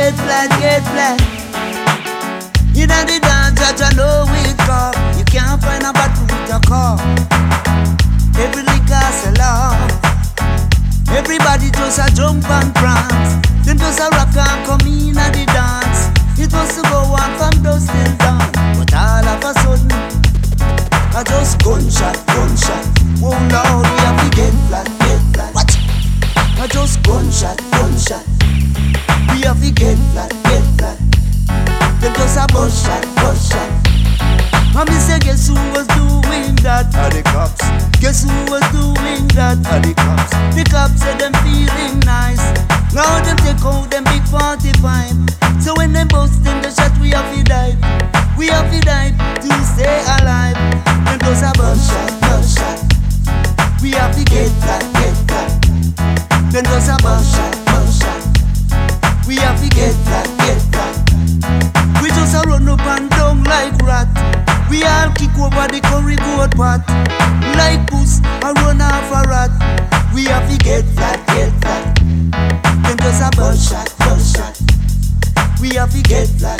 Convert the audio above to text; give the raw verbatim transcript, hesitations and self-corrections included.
get flat, get flat. You know the dance that you know it come. You can't find a battle with a car. Every liquor sell out. Everybody just a jump and prance. Then just a rock and come in at the dance. It was to go on from dusk till dawn. But all of a sudden I just gunshot, gunshot. Oh Lord, we have to get flat, get flat. Watch. I just gunshot, gunshot. We have to get flat, get flat. Them just a bus shot, bus shot. And me say, guess who was doing that? Are the cops. Guess who was doing that? Are the cops. The cops say them feeling nice. Now them take out them big forty-five. So when them bust in the shot, we have to dive. We have to dive to stay alive. Them just a bus shot, bus shot. We have to get flat, get flat. Them just a bus shot, bus shot. We have to get flat, get flat. We just a run up and down like rat. We all kick over the curry goat pot. Like puss, a run off a rat. We have to get flat, get flat. Then just a bus shot, bus shot. We have to get flat.